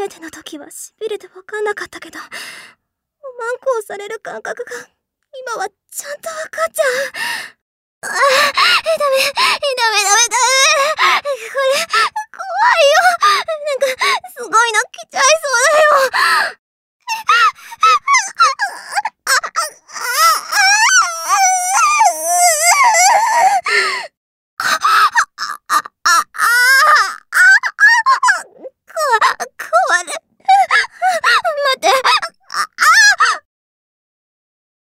めての時はしびれてわかんなかったけど、おまんこをされる感覚が今はちゃんとわかっちゃう。痛め、痛め、